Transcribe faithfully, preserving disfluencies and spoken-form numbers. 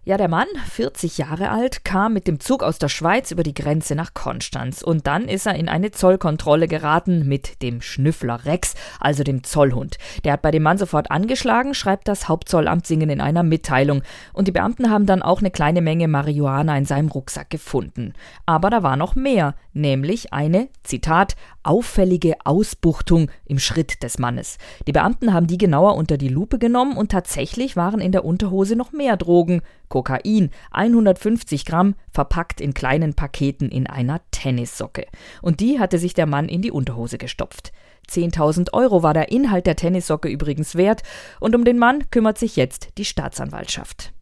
Ja, der Mann, vierzig Jahre alt, kam mit dem Zug aus der Schweiz über die Grenze nach Konstanz. Und dann ist er in eine Zollkontrolle geraten mit dem Schnüffler Rex, also dem Zollhund. Der hat bei dem Mann sofort angeschlagen, schreibt das Hauptzollamt Singen in einer Mitteilung. Und die Beamten haben dann auch eine kleine Menge Marihuana in seinem Rucksack gefunden. Aber da war noch mehr, nämlich eine, Zitat, auffällige Ausbuchtung im Schritt des Mannes. Die Beamten haben die genauer unter die Lupe genommen und tatsächlich waren in der Unterhose noch mehr Drogen. Kokain, hundertfünfzig Gramm, verpackt in kleinen Paketen in einer Tennissocke. Und die hatte sich der Mann in die Unterhose gestopft. zehntausend Euro war der Inhalt der Tennissocke übrigens wert und um den Mann kümmert sich jetzt die Staatsanwaltschaft.